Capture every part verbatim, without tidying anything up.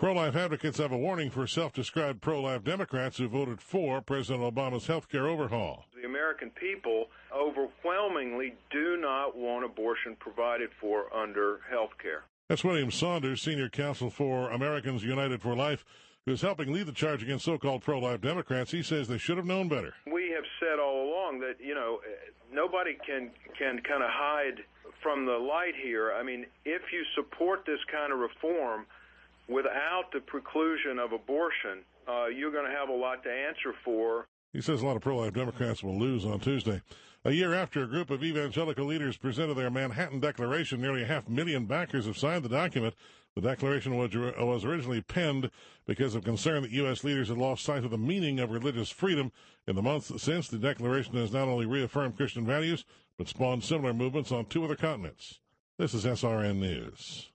Pro-life advocates have a warning for self-described pro-life Democrats who voted for President Obama's health care overhaul. The American people overwhelmingly do not want abortion provided for under health care. That's William Saunders, senior counsel for Americans United for Life, who is helping lead the charge against so-called pro-life Democrats. He says they should have known better. We have said all along that, you know, nobody can, can kind of hide from the light here. I mean, if you support this kind of reform without the preclusion of abortion, uh, you're going to have a lot to answer for. He says a lot of pro-life Democrats will lose on Tuesday. A year after a group of evangelical leaders presented their Manhattan Declaration, nearly a half million backers have signed the document. The declaration was, was originally penned because of concern that U S leaders had lost sight of the meaning of religious freedom. In the months since, the declaration has not only reaffirmed Christian values, but spawned similar movements on two other continents. This is S R N News.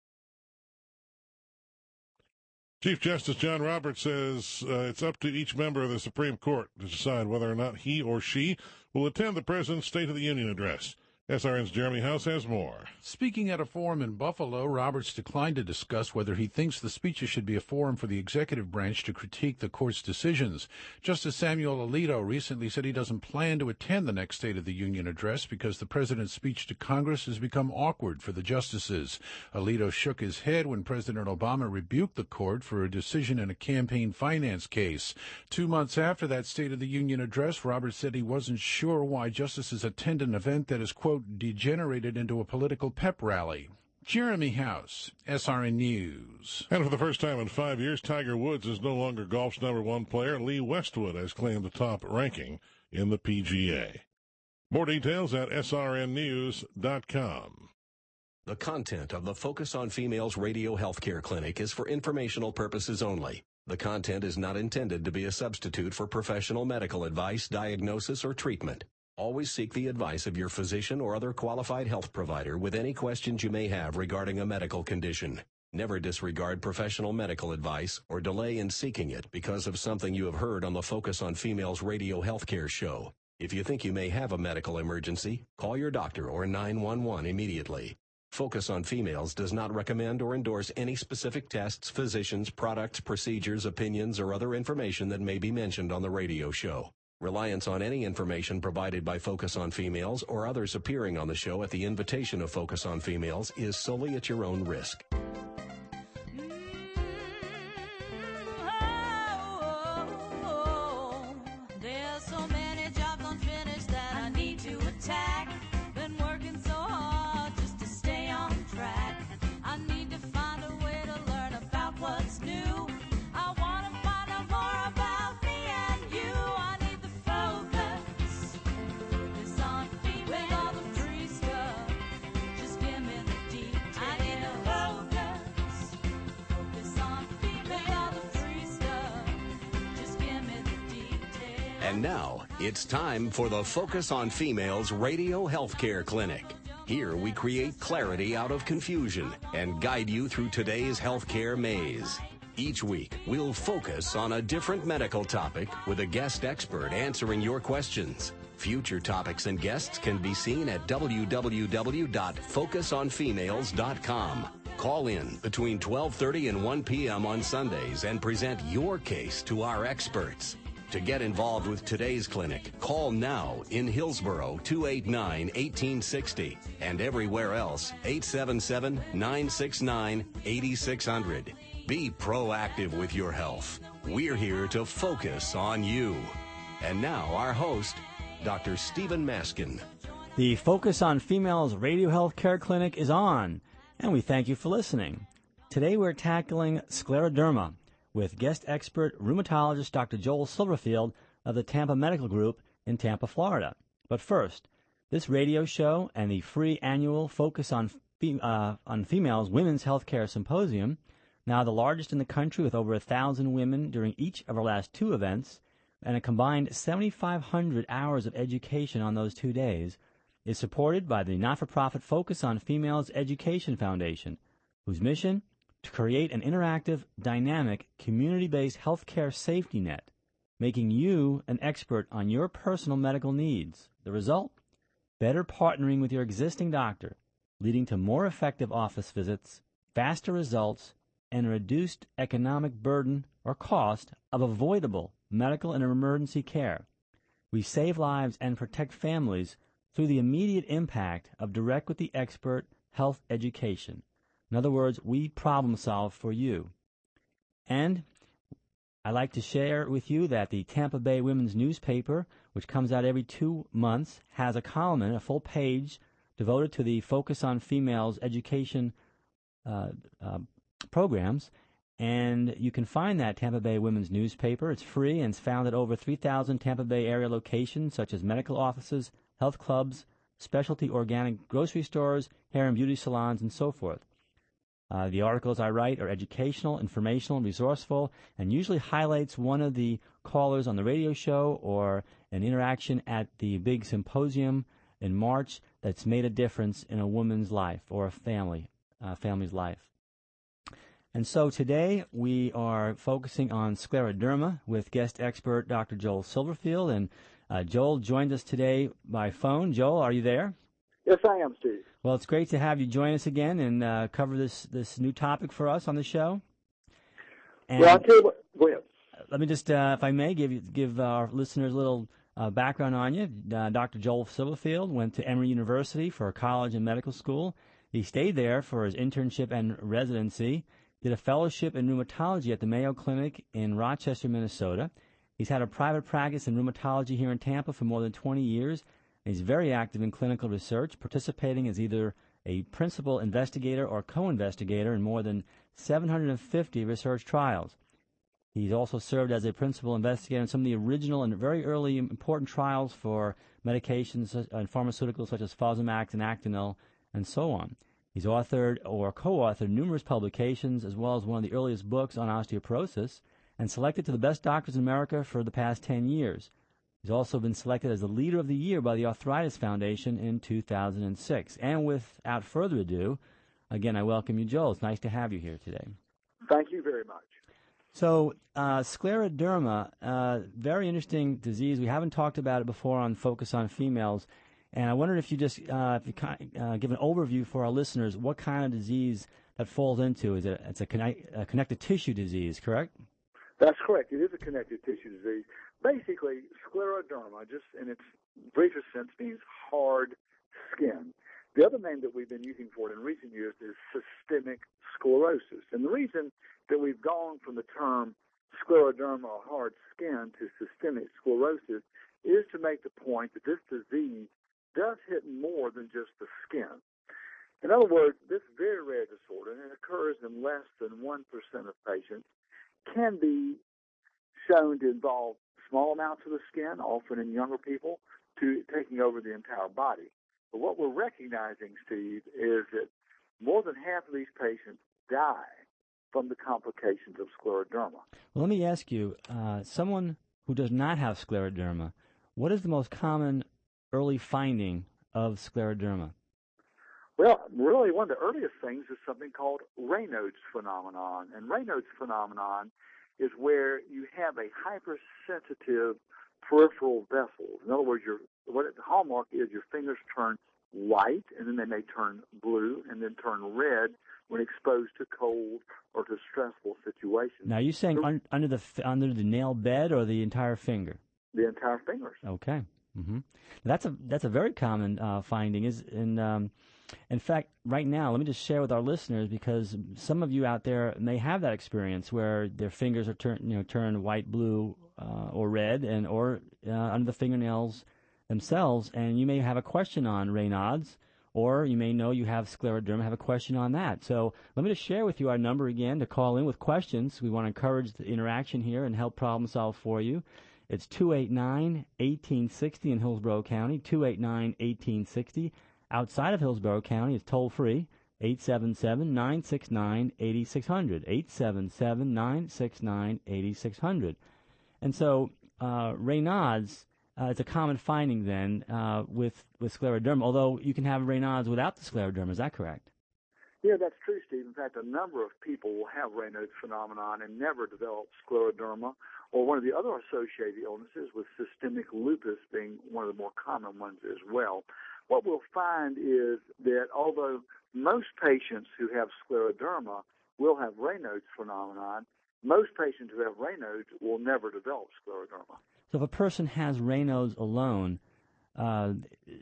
Chief Justice John Roberts says uh, it's up to each member of the Supreme Court to decide whether or not he or she will attend the President's State of the Union address. S R N's Jeremy House has more. Speaking at a forum in Buffalo, Roberts declined to discuss whether he thinks the speeches should be a forum for the executive branch to critique the court's decisions. Justice Samuel Alito recently said he doesn't plan to attend the next State of the Union address because the president's speech to Congress has become awkward for the justices. Alito shook his head when President Obama rebuked the court for a decision in a campaign finance case. Two months after that State of the Union address, Roberts said he wasn't sure why justices attend an event that is, quote, degenerated into a political pep rally. Jeremy House, S R N News. And for the first time in five years, Tiger Woods is no longer golf's number one player. Lee Westwood has claimed the top ranking in the P G A. More details at S R N news dot com. The content of the Focus on Females Radio Healthcare Clinic is for informational purposes only. The content is not intended to be a substitute for professional medical advice, diagnosis, or treatment. Always seek the advice of your physician or other qualified health provider with any questions you may have regarding a medical condition. Never disregard professional medical advice or delay in seeking it because of something you have heard on the Focus on Females Radio Healthcare show. If you think you may have a medical emergency, call your doctor or nine one one immediately. Focus on Females does not recommend or endorse any specific tests, physicians, products, procedures, opinions, or other information that may be mentioned on the radio show. Reliance on any information provided by Focus on Females or others appearing on the show at the invitation of Focus on Females is solely at your own risk. There's so many jobs unfinished that I need to attack. Been working so hard just to stay on track. I need to find a way to learn about what's new. I want to find out more about me and you. I need the focus. Focus on females. With all the free stuff. Just give me the details. I need the focus. Focus on females. With all the free stuff. Just give me the details. And now, it's time for the Focus on Females Radio Healthcare Clinic. Here we create clarity out of confusion and guide you through today's healthcare maze. Each week, we'll focus on a different medical topic with a guest expert answering your questions. Future topics and guests can be seen at w w w dot focus on females dot com. Call in between twelve thirty and one p m on Sundays and present your case to our experts. To get involved with today's clinic, call now in Hillsborough two eight nine, one eight six zero and everywhere else eight seven seven, nine six nine, eight six zero zero. Be proactive with your health. We're here to focus on you. And now our host, Doctor Stephen Maskin. The Focus on Females Radio Health Care Clinic is on, and we thank you for listening. Today we're tackling scleroderma with guest expert rheumatologist Doctor Joel Silverfield of the Tampa Medical Group in Tampa, Florida. But first, this radio show and the free annual Focus on Fem- uh, on Females Women's Healthcare Symposium, now the largest in the country with over a thousand women during each of our last two events, and a combined seventy-five hundred hours of education on those two days, is supported by the not-for-profit Focus on Females Education Foundation, whose mission to create an interactive, dynamic, community-based healthcare safety net, making you an expert on your personal medical needs. The result? Better partnering with your existing doctor, leading to more effective office visits, faster results, and a reduced economic burden or cost of avoidable medical and emergency care. We save lives and protect families through the immediate impact of direct with the expert health education. In other words, we problem solve for you. And I'd like to share with you that the Tampa Bay Women's Newspaper, which comes out every two months, has a column in a full page devoted to the Focus on Females education uh, uh, programs. And you can find that Tampa Bay Women's Newspaper. It's free and it's found at over three thousand Tampa Bay area locations such as medical offices, health clubs, specialty organic grocery stores, hair and beauty salons, and so forth. Uh, the articles I write are educational, informational, resourceful, and usually highlights one of the callers on the radio show or an interaction at the big symposium in March that's made a difference in a woman's life or a family, uh, family's life. And so today we are focusing on scleroderma with guest expert Doctor Joel Silverfield. And uh, Joel joined us today by phone. Joel, are you there? Yes, I am, Steve. Well, it's great to have you join us again and uh, cover this, this new topic for us on the show. And well, I'll tell you what. Go ahead. Let me just, uh, if I may, give you, give our listeners a little uh, background on you. Uh, Doctor Joel Silverfield went to Emory University for college and medical school. He stayed there for his internship and residency, did a fellowship in rheumatology at the Mayo Clinic in Rochester, Minnesota. He's had a private practice in rheumatology here in Tampa for more than twenty years. He's very active in clinical research, participating as either a principal investigator or co-investigator in more than seven hundred fifty research trials. He's also served as a principal investigator in some of the original and very early important trials for medications and pharmaceuticals such as Fosamax and Actonel and so on. He's authored or co-authored numerous publications as well as one of the earliest books on osteoporosis and selected to the best doctors in America for the past ten years. He's also been selected as the Leader of the Year by the Arthritis Foundation in two thousand six. And without further ado, again, I welcome you, Joel. It's nice to have you here today. Thank you very much. So, uh, scleroderma, uh, very interesting disease. We haven't talked about it before on Focus on Females. And I wondered if you just uh, if you uh, give an overview for our listeners, what kind of disease that falls into. Is it it's a, connect, a connective tissue disease, correct? That's correct. It is a connective tissue disease. Basically, scleroderma, just in its briefest sense, means hard skin. The other name that we've been using for it in recent years is systemic sclerosis. And the reason that we've gone from the term scleroderma, or hard skin, to systemic sclerosis is to make the point that this disease does hit more than just the skin. In other words, this very rare disorder, and it occurs in less than one percent of patients, can be shown to involve small amounts of the skin, often in younger people, to taking over the entire body. But what we're recognizing, Steve, is that more than half of these patients die from the complications of scleroderma. Well, let me ask you, uh, someone who does not have scleroderma, what is the most common early finding of scleroderma? Well, really, one of the earliest things is something called Raynaud's phenomenon. And Raynaud's phenomenon is where you have a hypersensitive peripheral vessels. In other words, your what the hallmark is your fingers turn white, and then they may turn blue, and then turn red when exposed to cold or to stressful situations. Now, are you saying un- under the under the nail bed or the entire finger? The entire fingers. Okay. Mm-hmm. That's a that's a very common uh, finding. Is in um, in fact, right now, let me just share with our listeners, because some of you out there may have that experience where their fingers are turned you know turned white, blue, uh, or red, and or uh, under the fingernails themselves, and you may have a question on Raynaud's, or you may know you have scleroderma, have a question on that. So let me just share with you our number again to call in with questions. We want to encourage the interaction here and help problem solve for you. It's two eight nine, one eight six zero in Hillsborough County, two eight nine, one eight six zero. Outside of Hillsborough County, it's toll-free, eight seven seven, nine six nine, eight six zero zero, eight seven seven, nine six nine, eight six zero zero. And so uh, Raynaud's, uh, it's a common finding then uh, with, with scleroderma, although you can have Raynaud's without the scleroderma. Is that correct? Yeah, that's true, Steve. In fact, a number of people will have Raynaud's phenomenon and never develop scleroderma, or one of the other associated illnesses, with systemic lupus being one of the more common ones as well. What we'll find is that although most patients who have scleroderma will have Raynaud's phenomenon. Most patients who have Raynaud's will never develop scleroderma. So if a person has Raynaud's alone, uh,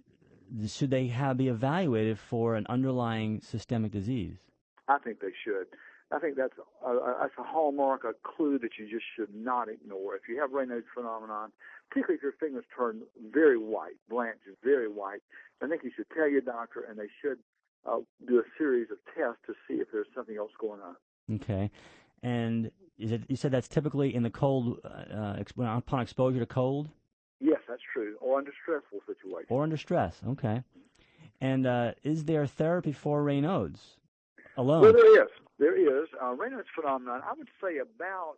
should they have be evaluated for an underlying systemic disease? I think they should. I think that's a, a, that's a hallmark, a clue that you just should not ignore. If you have Raynaud's phenomenon, particularly if your fingers turn very white, blanched very white, I think you should tell your doctor, and they should uh, do a series of tests to see if there's something else going on. Okay. And is it, you said that's typically in the cold, uh, ex- upon exposure to cold? Yes, that's true, or under stressful situations. Or under stress, okay. And uh, is there therapy for Raynaud's alone? Well, there is. There is. Uh, Raynaud's phenomenon, I would say about,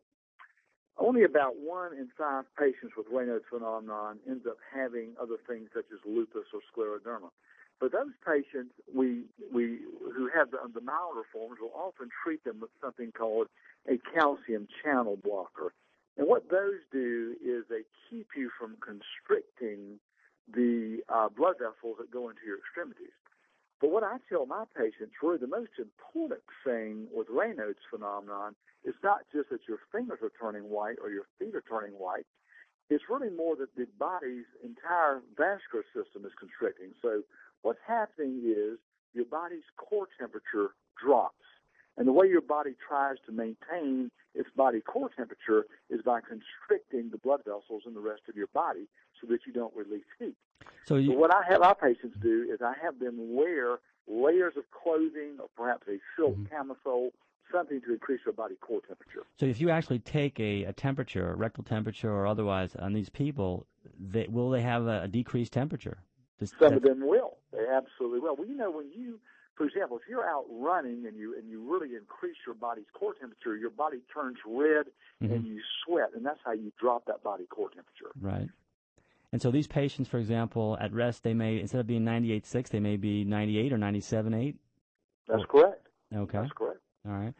only about one in five patients with Raynaud's phenomenon ends up having other things such as lupus or scleroderma. But those patients we we who have the, the milder forms will often treat them with something called a calcium channel blocker. And what those do is they keep you from constricting the uh, blood vessels that go into your extremities. But what I tell my patients, really the most important thing with Raynaud's phenomenon is not just that your fingers are turning white or your feet are turning white. It's really more that the body's entire vascular system is constricting. So what's happening is your body's core temperature drops. And the way your body tries to maintain its body core temperature is by constricting the blood vessels in the rest of your body so that you don't release heat. So, you, so what I have our patients do is I have them wear layers of clothing or perhaps a silk mm-hmm. camisole, something to increase their body core temperature. So if you actually take a, a temperature, a rectal temperature or otherwise, on these people, they, will they have a, a decreased temperature? Does, Some of them will. They absolutely will. Well, you know, when you, for example, if you're out running and you and you really increase your body's core temperature, your body turns red mm-hmm. and you sweat, and that's how you drop that body core temperature. Right. And so these patients, for example, at rest, they may, instead of being ninety-eight point six, they may be ninety-eight or ninety-seven point eight? That's correct. Okay. That's correct. All right.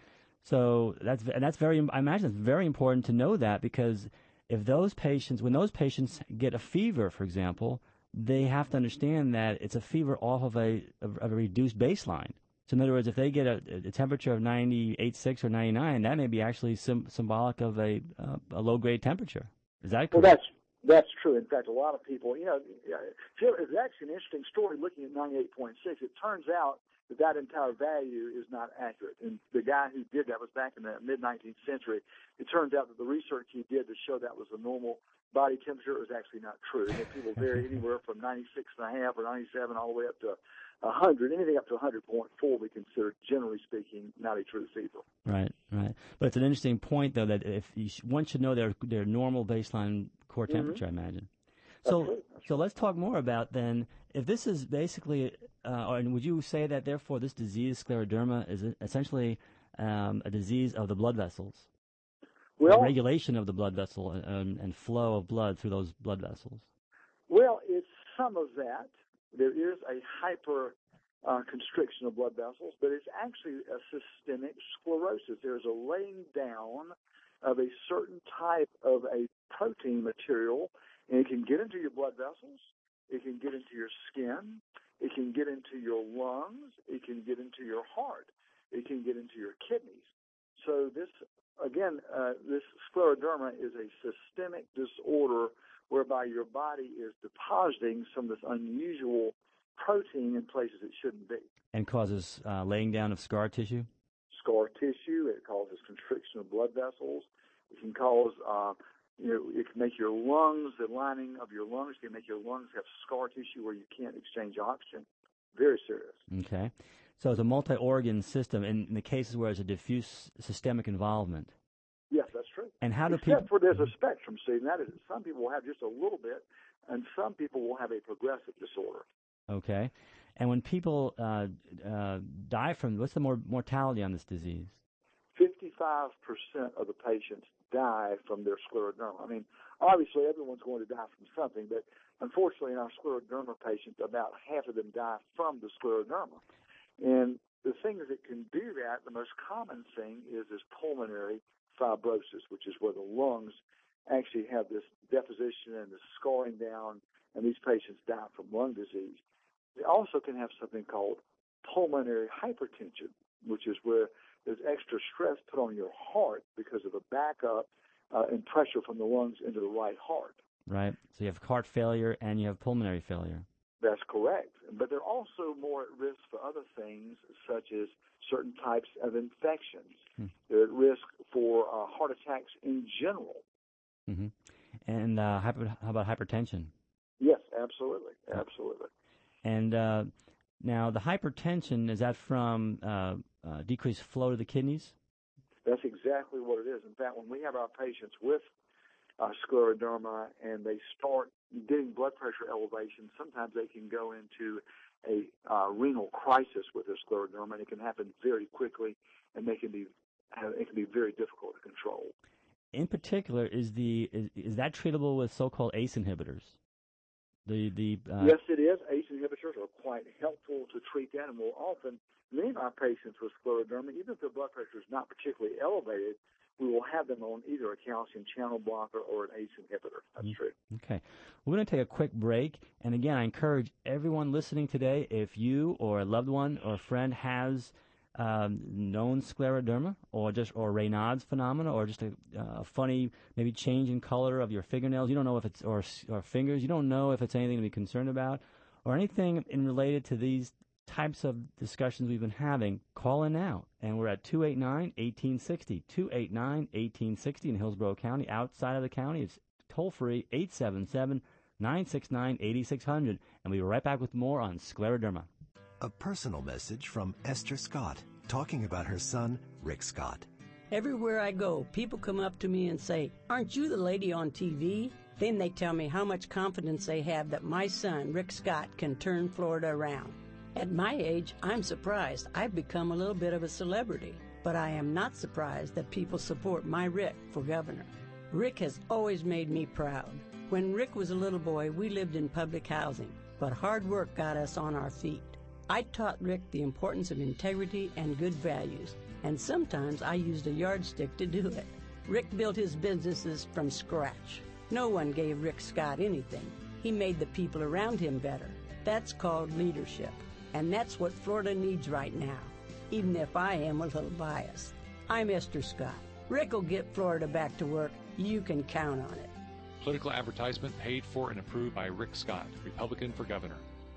So that's and that's very, I imagine it's very important to know that, because if those patients, when those patients get a fever, for example, they have to understand that it's a fever off of a, of a reduced baseline. So in other words, if they get a, a temperature of ninety-eight point six or ninety-nine, that may be actually sim- symbolic of a, uh, a low-grade temperature. Is that correct? Well, that's That's true. In fact, a lot of people, you know, it's actually an interesting story looking at ninety-eight point six. It turns out that that entire value is not accurate. And the guy who did that was back in the mid-nineteenth century. It turns out that the research he did to show that was a normal body temperature was actually not true. And that people vary anywhere from ninety-six and a half or ninety-seven all the way up to one hundred. Anything up to one hundred point four we consider, generally speaking, not a true fever. Right, right. But it's an interesting point, though, that if you, one should know their their normal baseline core temperature, mm-hmm. I imagine. So, That's so let's talk more about then. If this is basically, uh, and would you say that therefore this disease, scleroderma, is essentially um, a disease of the blood vessels? Well, the regulation of the blood vessel and, and flow of blood through those blood vessels. Well, it's some of that. There is a hyper uh, constriction of blood vessels, but it's actually a systemic sclerosis. There's a laying down of a certain type of a protein material, and it can get into your blood vessels, it can get into your skin, it can get into your lungs, it can get into your heart, it can get into your kidneys. So this, again, uh, this scleroderma is a systemic disorder whereby your body is depositing some of this unusual protein in places it shouldn't be. And causes uh, laying down of scar tissue? Scar tissue. It causes constriction of blood vessels. It can cause, uh, you know, it can make your lungs, the lining of your lungs, can make your lungs have scar tissue where you can't exchange oxygen. Very serious. Okay. So it's a multi-organ system in, in the cases where there's a diffuse systemic involvement. Yes, that's true. And how do Except people? for there's a spectrum, Steve, and that is some people will have just a little bit, and some people will have a progressive disorder. Okay. And when people uh, uh, die from, what's the mor- mortality on this disease? fifty-five percent of the patients die from their scleroderma. I mean, obviously everyone's going to die from something, but unfortunately in our scleroderma patients, about half of them die from the scleroderma. And the things that can do that, the most common thing is this pulmonary fibrosis, which is where the lungs actually have this deposition and this scarring down, and these patients die from lung disease. They also can have something called pulmonary hypertension, which is where there's extra stress put on your heart because of the backup uh, and pressure from the lungs into the right heart. Right. So you have heart failure and you have pulmonary failure. That's correct. But they're also more at risk for other things, such as certain types of infections. Hmm. They're at risk for uh, heart attacks in general. Mm-hmm. And uh, hyper, how about hypertension? Yes, absolutely. Absolutely. And uh, now the hypertension, is that from uh, uh, decreased flow to the kidneys? That's exactly what it is. In fact, when we have our patients with uh, scleroderma and they start getting blood pressure elevation, sometimes they can go into a uh, renal crisis with their scleroderma, and it can happen very quickly, and they can be it can be very difficult to control. In particular, is the is, is that treatable with so-called A C E inhibitors? The the uh... Yes, it is. A C E inhibitors are quite helpful to treat that, and we'll often many of our patients with scleroderma, even if their blood pressure is not particularly elevated, we will have them on either a calcium channel blocker or an A C E inhibitor. That's mm-hmm. true. Okay. We're going to take a quick break. And again, I encourage everyone listening today, if you or a loved one or a friend has um, known scleroderma or just or Raynaud's phenomena or just a uh, funny maybe change in color of your fingernails, you don't know if it's, or, or fingers, you don't know if it's anything to be concerned about or anything in related to these types of discussions we've been having, call in now. And we're at two eight nine, one eight six zero, two eight nine, one eight six zero in Hillsborough County. Outside of the county, it's toll-free, eight seven seven, nine six nine, eight six zero zero. And we'll be right back with more on scleroderma. A personal message from Esther Scott, talking about her son, Rick Scott. Everywhere I go, people come up to me and say, "Aren't you the lady on T V?" Then they tell me how much confidence they have that my son, Rick Scott, can turn Florida around. At my age, I'm surprised I've become a little bit of a celebrity, but I am not surprised that people support my Rick for governor. Rick has always made me proud. When Rick was a little boy, we lived in public housing, but hard work got us on our feet. I taught Rick the importance of integrity and good values, and sometimes I used a yardstick to do it. Rick built his businesses from scratch. No one gave Rick Scott anything. He made the people around him better. That's called leadership. And that's what Florida needs right now, even if I am a little biased. I'm Esther Scott. Rick will get Florida back to work. You can count on it. Political advertisement paid for and approved by Rick Scott, Republican for governor.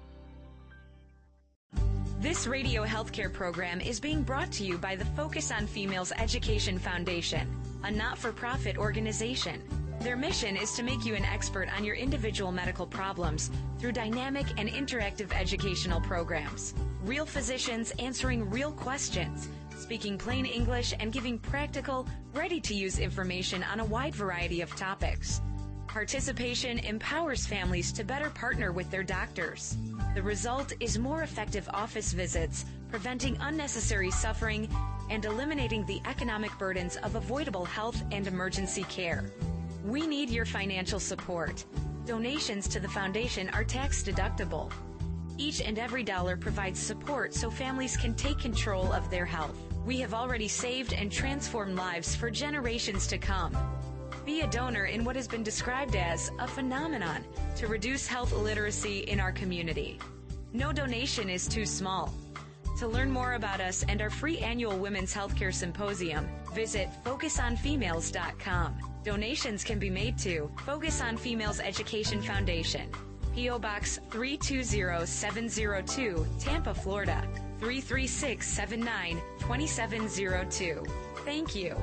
This radio healthcare program is being brought to you by the Focus on Females Education Foundation, a not-for-profit organization. Their mission is to make you an expert on your individual medical problems through dynamic and interactive educational programs. Real physicians answering real questions, speaking plain English, and giving practical, ready-to-use information on a wide variety of topics. Participation empowers families to better partner with their doctors. The result is more effective office visits, preventing unnecessary suffering, and eliminating the economic burdens of avoidable health and emergency care. We need your financial support. Donations to the foundation are tax deductible. Each and every dollar provides support so families can take control of their health. We have already saved and transformed lives for generations to come. Be a donor in what has been described as a phenomenon to reduce health illiteracy in our community. No donation is too small. To learn more about us and our free annual Women's Healthcare Symposium, visit focus on females dot com. Donations can be made to Focus on Females Education Foundation, P O Box three two zero seven zero two, Tampa, Florida, three three six seven nine, two seven zero two. Thank you.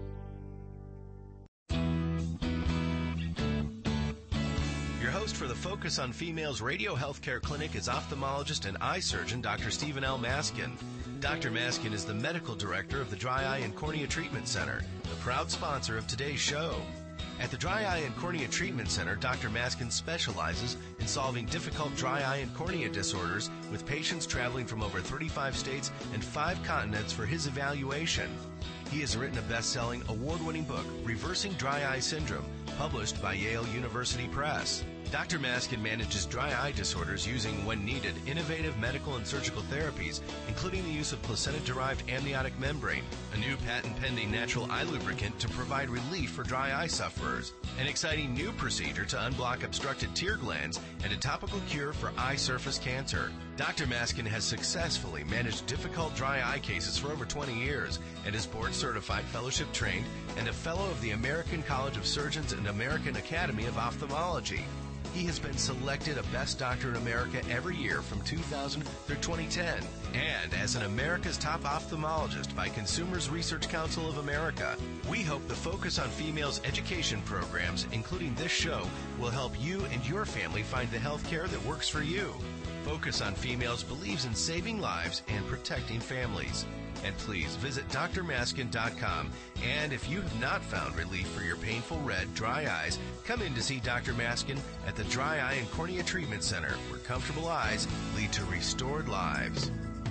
Your host for the Focus on Females Radio Healthcare Clinic is ophthalmologist and eye surgeon Doctor Stephen L. Maskin. Doctor Maskin is the medical director of the Dry Eye and Cornea Treatment Center, the proud sponsor of today's show. At the Dry Eye and Cornea Treatment Center, Doctor Maskin specializes in solving difficult dry eye and cornea disorders with patients traveling from over thirty-five states and five continents for his evaluation. He has written a best-selling, award-winning book, Reversing Dry Eye Syndrome, published by Yale University Press. Doctor Maskin manages dry eye disorders using, when needed, innovative medical and surgical therapies, including the use of placenta-derived amniotic membrane, a new patent-pending natural eye lubricant to provide relief for dry eye sufferers, an exciting new procedure to unblock obstructed tear glands, and a topical cure for eye surface cancer. Doctor Maskin has successfully managed difficult dry eye cases for over twenty years and is board-certified, fellowship-trained, and a fellow of the American College of Surgeons and American Academy of Ophthalmology. He has been selected a Best Doctor in America every year from two thousand through twenty ten, and as an America's Top Ophthalmologist by Consumers Research Council of America. We hope the Focus on Females education programs, including this show, will help you and your family find the health care that works for you. Focus on Females believes in saving lives and protecting families. And please visit D R maskin dot com. And if you have not found relief for your painful red, dry eyes, come in to see Doctor Maskin at the Dry Eye and Cornea Treatment Center, where comfortable eyes lead to restored lives.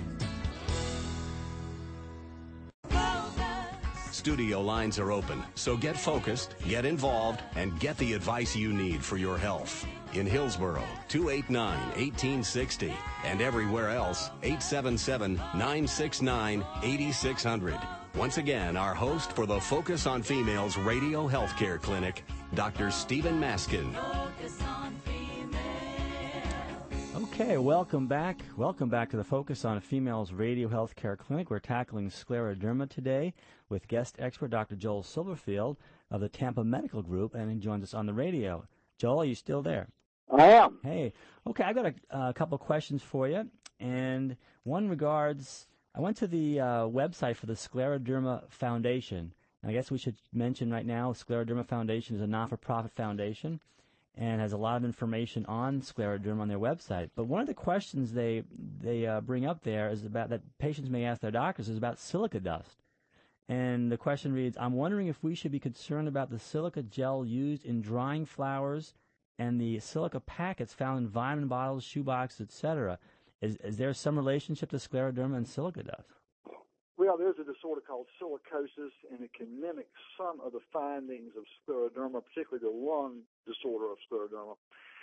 Studio lines are open, so get focused, get involved, and get the advice you need for your health. In Hillsboro, two eight nine, one eight six zero, and everywhere else, eight seven seven, nine six nine, eight six zero zero. Once again, our host for the Focus on Females Radio Healthcare Clinic, Doctor Stephen Maskin. Okay, welcome back. Welcome back to the Focus on Females Radio Healthcare Clinic. We're tackling scleroderma today with guest expert Doctor Joel Silverfield of the Tampa Medical Group, and he joins us on the radio. Joel, are you still there? I am. Hey, okay, I've got a, a couple questions for you, and one regards, I went to the uh, website for the Scleroderma Foundation, and I guess we should mention right now Scleroderma Foundation is a not-for-profit foundation and has a lot of information on scleroderma on their website. But one of the questions they they uh, bring up there is about that patients may ask their doctors is about silica dust. And the question reads, I'm wondering if we should be concerned about the silica gel used in drying flowers and the silica packets found in vitamin bottles, shoeboxes, et cetera. Is, is there some relationship to scleroderma and silica dust? Well, there's a disorder called silicosis, and it can mimic some of the findings of scleroderma, particularly the lung disorder of scleroderma.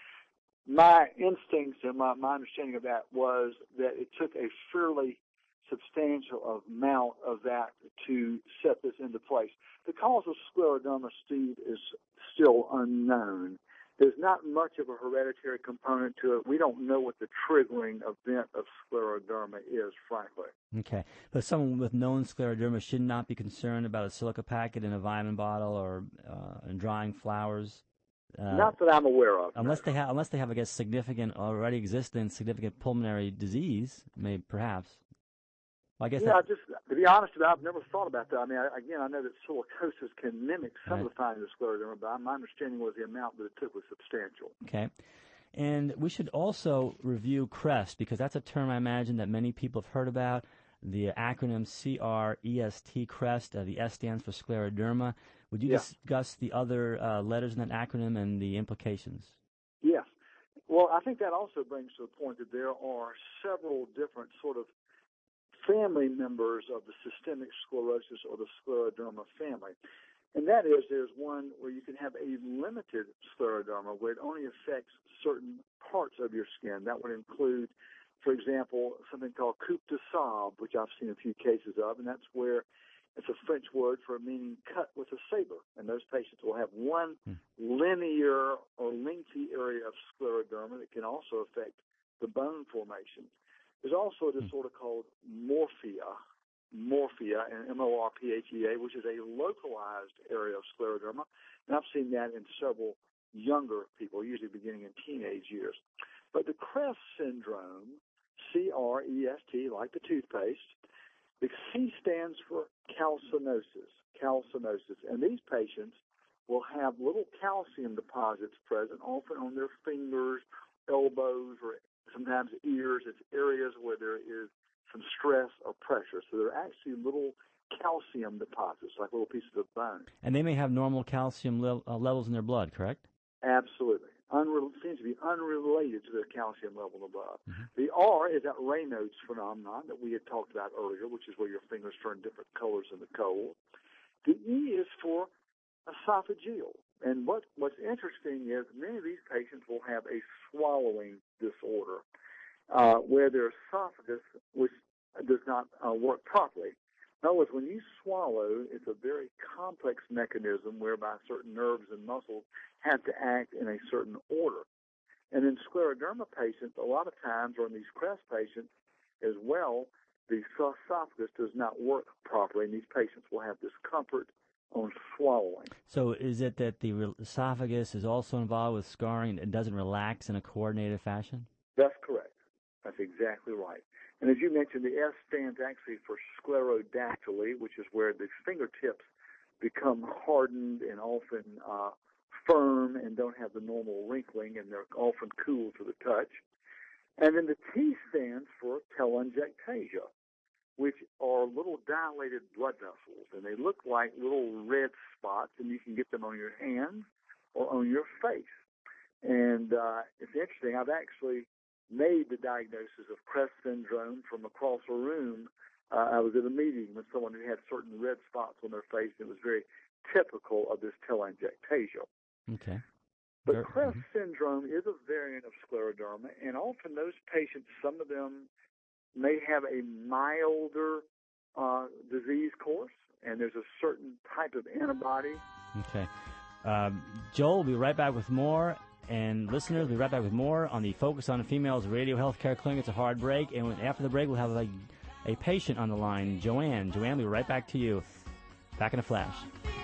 My instincts and my, my understanding of that was that it took a fairly substantial amount of that to set this into place. The cause of scleroderma, Steve, is still unknown. There's not much of a hereditary component to it. We don't know what the triggering event of scleroderma is, frankly. Okay. But someone with known scleroderma should not be concerned about a silica packet in a vitamin bottle or uh, in drying flowers? Uh, not that I'm aware of. Unless they have, unless they have, I guess, significant, already existent significant pulmonary disease, maybe, perhaps. Well, I guess yeah, that, just to be honest about it, I've never thought about that. I mean, I, again, I know that silicosis can mimic some right. of the findings of scleroderma, but my understanding was the amount that it took was substantial. Okay. And we should also review CREST, because that's a term I imagine that many people have heard about, the acronym C R E S T, CREST. Uh, the S stands for scleroderma. Would you yeah. discuss the other uh, letters in that acronym and the implications? Yes. Well, I think that also brings to the point that there are several different sort of family members of the systemic sclerosis or the scleroderma family. And that is, there's one where you can have a limited scleroderma where it only affects certain parts of your skin. That would include, for example, something called coupe de sable, which I've seen a few cases of, and that's where it's a French word for meaning cut with a saber. And those patients will have one hmm. linear or lengthy area of scleroderma that can also affect the bone formation. There's also a disorder called morphea, morphea, and M O R P H E A, which is a localized area of scleroderma. And I've seen that in several younger people, usually beginning in teenage years. But the CREST syndrome, C R E S T, like the toothpaste, the C stands for calcinosis, calcinosis. And these patients will have little calcium deposits present, often on their fingers, elbows, or sometimes ears. It's areas where there is some stress or pressure. So they're actually little calcium deposits, like little pieces of bone. And they may have normal calcium le- uh, levels in their blood, correct? Absolutely. Unre- seems to be unrelated to their calcium level in the blood. Mm-hmm. The R is that Raynaud's phenomenon that we had talked about earlier, which is where your fingers turn different colors in the cold. The E is for esophageal. And what, what's interesting is many of these patients will have a swallowing disorder uh, where their esophagus which does not uh, work properly. In other words, when you swallow, it's a very complex mechanism whereby certain nerves and muscles have to act in a certain order. And then scleroderma patients, a lot of times, or in these CREST patients as well, the esophagus does not work properly, and these patients will have discomfort on swallowing. So is it that the re- esophagus is also involved with scarring and doesn't relax in a coordinated fashion? That's correct. That's exactly right. And as you mentioned, the S stands actually for sclerodactyly, which is where the fingertips become hardened and often uh, firm and don't have the normal wrinkling, and they're often cool to the touch. And then the T stands for telangiectasia, which are little dilated blood vessels, and they look like little red spots, and you can get them on your hands or on your face. And uh, it's interesting, I've actually made the diagnosis of CREST syndrome from across a room. Uh, I was at a meeting with someone who had certain red spots on their face, and it was very typical of this telangiectasia. Okay. But Very, CREST mm-hmm. syndrome is a variant of scleroderma, and often those patients, some of them may have a milder uh, disease course, and there's a certain type of antibody. Okay. Um, Joel will be right back with more, and listeners will be right back with more on the Focus on Females Radio Healthcare Clinic. It's a hard break, and when, after the break, we'll have a, a patient on the line, Joanne. Joanne, we'll be right back to you. Back in a flash.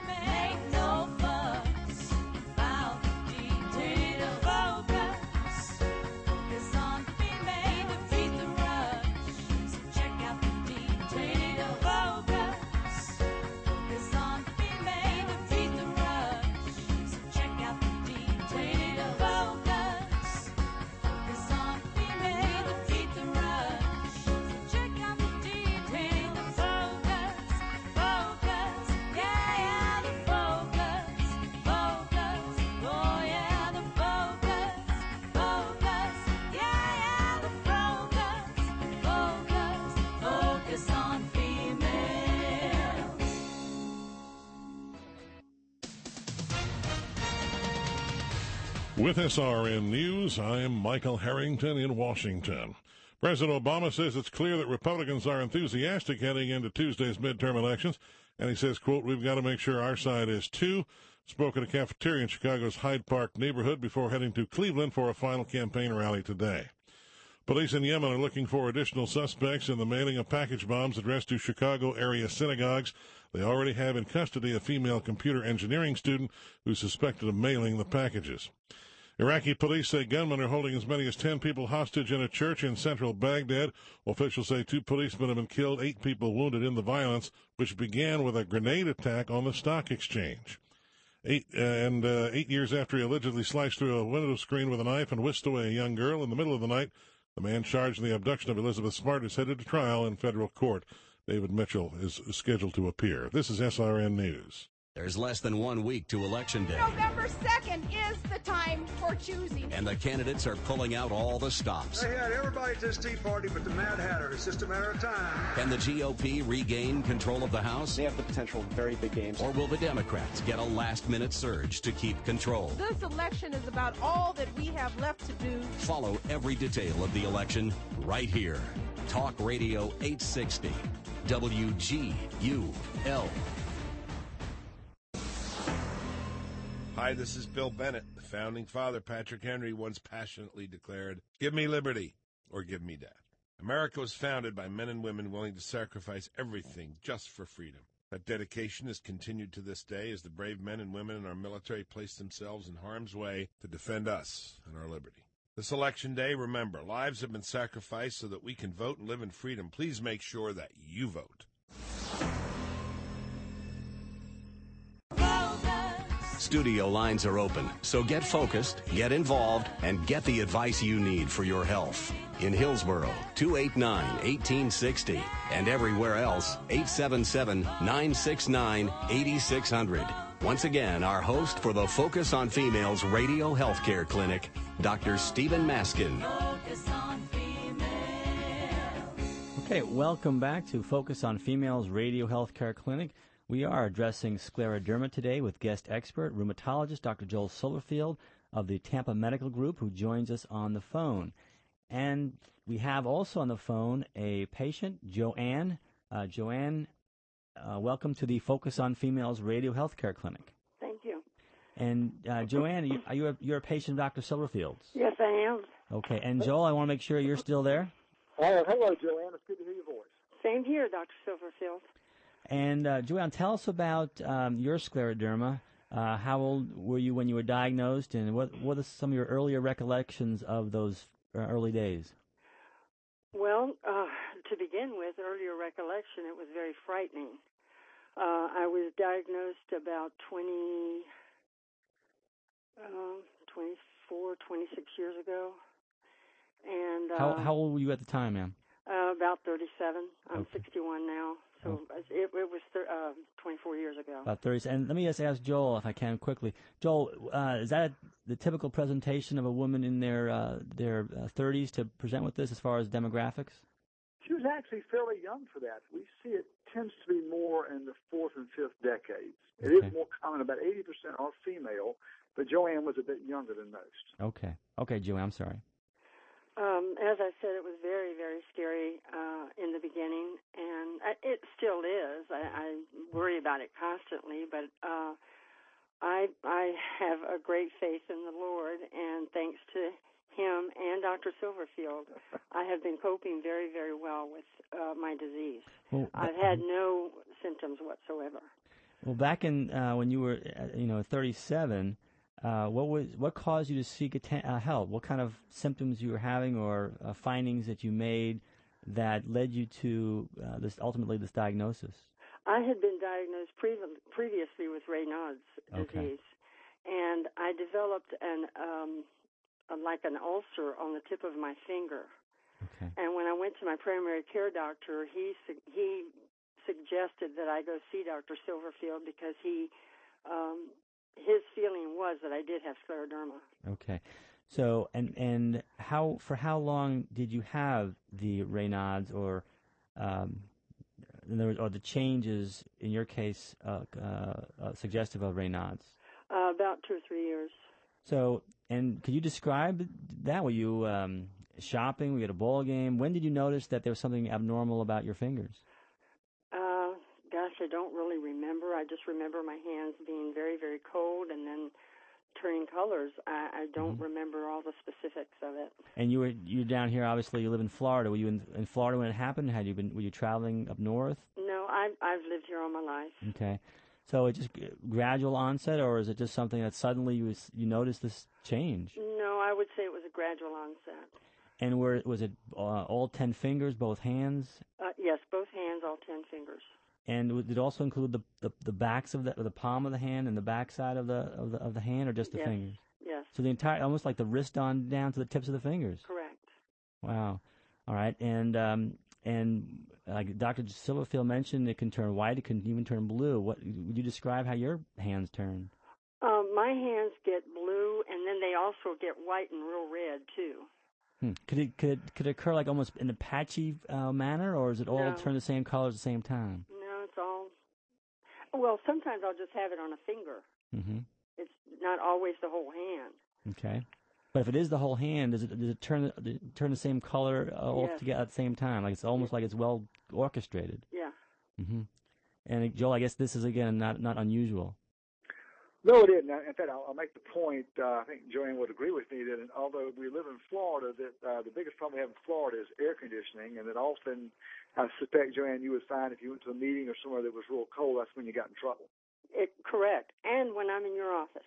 With S R N News, I'm Michael Harrington in Washington. President Obama says it's clear that Republicans are enthusiastic heading into Tuesday's midterm elections, and he says, quote, "We've got to make sure our side is too." Spoke at a cafeteria in Chicago's Hyde Park neighborhood before heading to Cleveland for a final campaign rally today. Police in Yemen are looking for additional suspects in the mailing of package bombs addressed to Chicago area synagogues. They already have in custody a female computer engineering student who's suspected of mailing the packages. Iraqi police say gunmen are holding as many as ten people hostage in a church in central Baghdad. Officials say two policemen have been killed, eight people wounded in the violence, which began with a grenade attack on the stock exchange. Eight uh, and uh, eight years after he allegedly sliced through a window screen with a knife and whisked away a young girl in the middle of the night, the man charged in the abduction of Elizabeth Smart is headed to trial in federal court. David Mitchell is scheduled to appear. This is S R N News. There's less than one week to Election Day. November second is the time for choosing. And the candidates are pulling out all the stops. They had everybody at this Tea Party but the Mad Hatter. It's just a matter of time. Can the G O P regain control of the House? They have the potential for very big games. Or will the Democrats get a last-minute surge to keep control? This election is about all that we have left to do. Follow every detail of the election right here. Talk Radio eight sixty, W G U L. Hi, this is Bill Bennett. The founding father, Patrick Henry, once passionately declared, "Give me liberty or give me death." America was founded by men and women willing to sacrifice everything just for freedom. That dedication has continued to this day as the brave men and women in our military place themselves in harm's way to defend us and our liberty. This election day, remember, lives have been sacrificed so that we can vote and live in freedom. Please make sure that you vote. Studio lines are open, so get focused, get involved, and get the advice you need for your health. In Hillsborough, two eight nine, one eight six zero, and everywhere else, eight seven seven, nine six nine, eight six zero zero. Once again, our host for the Focus on Females Radio Healthcare Clinic, Doctor Stephen Maskin. Okay, welcome back to Focus on Females Radio Healthcare Clinic. We are addressing scleroderma today with guest expert, rheumatologist Doctor Joel Silverfield of the Tampa Medical Group, who joins us on the phone. And we have also on the phone a patient, Joanne. Uh, Joanne, uh, welcome to the Focus on Females Radio Healthcare Clinic. Thank you. And uh, Joanne, are you, are you a, you're a patient of Doctor Silverfield's? Yes, I am. Okay. And Joel, I want to make sure you're still there. Uh, hello, Joanne. It's good to hear your voice. Same here, Doctor Silverfield. And uh, Joanne, tell us about um, your scleroderma. Uh, how old were you when you were diagnosed, and what what are some of your earlier recollections of those uh, early days? Well, uh, to begin with, earlier recollection, it was very frightening. Uh, I was diagnosed about twenty, uh, twenty-four, twenty-six years ago. And uh, How how old were you at the time, ma'am? Uh, about thirty-seven. I'm Okay. sixty-one now, so it, it was thir- uh, twenty-four years ago. About thirty. And let me just ask Joel, if I can, quickly. Joel, uh, is that the typical presentation of a woman in their uh, their uh, thirties to present with this as far as demographics? She was actually fairly young for that. We see it tends to be more in the fourth and fifth decades. It Okay. is more common. About eighty percent are female, but Joanne was a bit younger than most. Okay. Okay, Joel, I'm sorry. Um, as I said, it was very, very scary uh, in the beginning, and I, it still is. I, I worry about it constantly, but uh, I I have a great faith in the Lord, and thanks to him and Doctor Silverfield, I have been coping very, very well with uh, my disease. Well, I've had no symptoms whatsoever. Well, back in uh, when you were, uh, you know, thirty-seven, uh, what was what caused you to seek atten- uh, help? What kind of symptoms you were having, or uh, findings that you made that led you to uh, this ultimately this diagnosis? I had been diagnosed previ- previously with Raynaud's Okay. disease, and I developed an um, a, like an ulcer on the tip of my finger. Okay. And when I went to my primary care doctor, he su- he suggested that I go see Doctor Silverfield because he um, his feeling was that I did have scleroderma. Okay. So, and and how for how long did you have the Raynaud's, or um, in other words, or the changes in your case uh, uh, uh, suggestive of Raynaud's? Uh, about two or three years. So, and could you describe that? Were you um, shopping? Were you at a ball game? When did you notice that there was something abnormal about your fingers? Uh, gosh, I don't really remember. I just remember my hands being very, very cold and then turning colors. I, I don't Mm-hmm. remember all the specifics of it. And you were you down here. Obviously, you live in Florida. Were you in, in Florida when it happened? Had you been? Were you traveling up north? No, I've, I've lived here all my life. Okay. So it just g- gradual onset, or is it just something that suddenly you was, you noticed this change? No, I would say it was a gradual onset. And were was it uh, all ten fingers, both hands? Uh, yes, both hands, all ten fingers. And did it also include the, the the backs of the the palm of the hand and the back side of the of the of the hand, or just the Yes. fingers? Yes. So the entire, almost like the wrist on down to the tips of the fingers. Correct. Wow. All right. And um and like Doctor Silverfield mentioned, it can turn white. It can even turn blue. What would you describe how your hands turn? Um, my hands get blue, and then they also get white and real red too. Hmm. Could it could it, could it occur like almost in a patchy uh, manner, or is it all No. turn the same color at the same time? No, it's all. Well, sometimes I'll just have it on a finger. Mm-hmm. It's not always the whole hand. Okay. But if it is the whole hand, does it does it turn does it turn the same color uh, all Yes. together at the same time? Like it's almost like it's well orchestrated. Yeah. Mm-hmm. And uh, Joel, I guess this is again not not unusual. No, it isn't. In fact, I'll, I'll make the point. Uh, I think Joanne would agree with me that although we live in Florida, that uh, the biggest problem we have in Florida is air conditioning, and that often, I suspect, Joanne, you would find if you went to a meeting or somewhere that was real cold, that's when you got in trouble. It, correct. And when I'm in your office.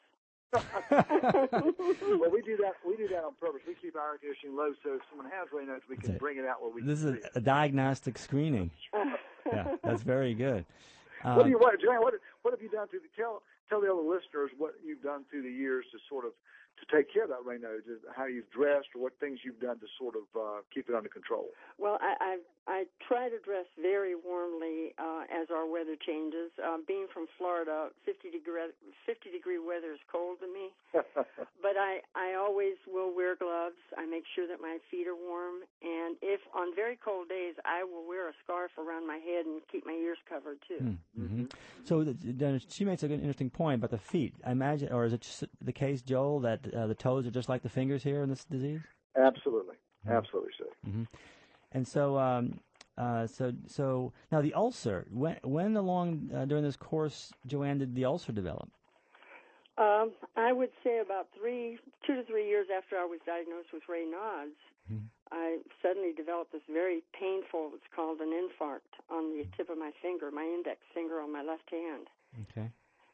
Well, we do that. We do that on purpose. We keep our air conditioning low, so if someone has Raynaud's, we can it. bring it out where we. This can is see a, a diagnostic screening. Yeah, that's very good. Uh, What do you what, Joanne? What, what have you done to the, tell tell the other listeners what you've done through the years to sort of to take care of that Raynaud's, how you've dressed, or what things you've done to sort of uh, keep it under control? Well, I, I I try to dress very warmly uh, as our weather changes. Um, being from Florida, fifty degree fifty degree weather is cold to me. But I I always will wear gloves. I make sure that my feet are warm, and if on very cold days, I will wear a scarf around my head and keep my ears covered too. Mm-hmm. So th- th- she makes a good, interesting point about the feet. I imagine, or is it just the case, Joel, that uh, the toes are just like the fingers here in this disease? Absolutely, absolutely so. Mm-hmm. And so, um, uh, so, so now the ulcer. When, when along uh, during this course, Joanne, did the ulcer develop? Um, I would say about three, two to three years after I was diagnosed with Raynaud's, mm-hmm. I suddenly developed this very painful, it's called an infarct, on the tip of my finger, my index finger on my left hand. Okay.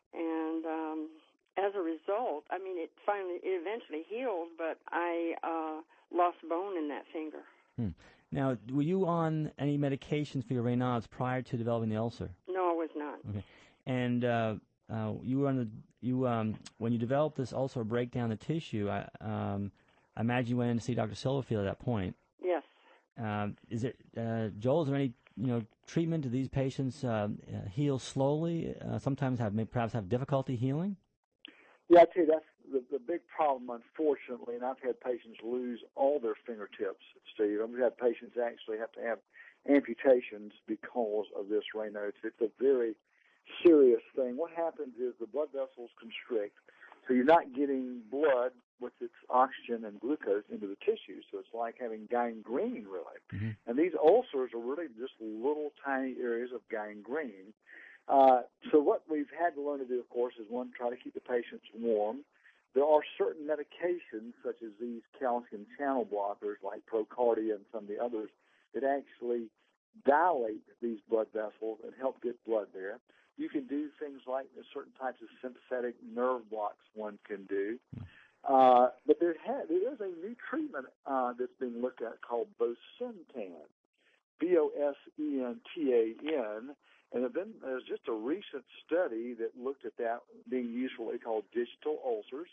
And um, as a result, I mean, it finally, it eventually healed, but I uh, lost bone in that finger. Hmm. Now, were you on any medications for your Raynaud's prior to developing the ulcer? No, I was not. Okay. And uh, uh, you were on the, you um, when you developed this ulcer breakdown of the tissue, I, um, I imagine you went in to see Doctor Silverfield at that point. Yes. Uh, is it, uh, Joel, is there any, you know, treatment? Do these patients uh, heal slowly? Uh, sometimes have, may perhaps have difficulty healing? Yeah, I tell you, that's the, the big problem, unfortunately, and I've had patients lose all their fingertips, Steve. I've had patients actually have to have amputations because of this Raynaud's. It's a very serious thing. What happens is the blood vessels constrict, so you're not getting blood with its oxygen and glucose into the tissue, so it's like having gangrene, really. Mm-hmm. And these ulcers are really just little tiny areas of gangrene. Uh, so what we've had to learn to do, of course, is, one, try to keep the patients warm. There are certain medications, such as these calcium channel blockers, like Procardia and some of the others, that actually dilate these blood vessels and help get blood there. You can do things like certain types of sympathetic nerve blocks one can do. Uh, but there, ha- there is a new treatment uh, that's being looked at called Bosentan, B O S E N T A N, and then there's just a recent study that looked at that being used for what they call digital ulcers,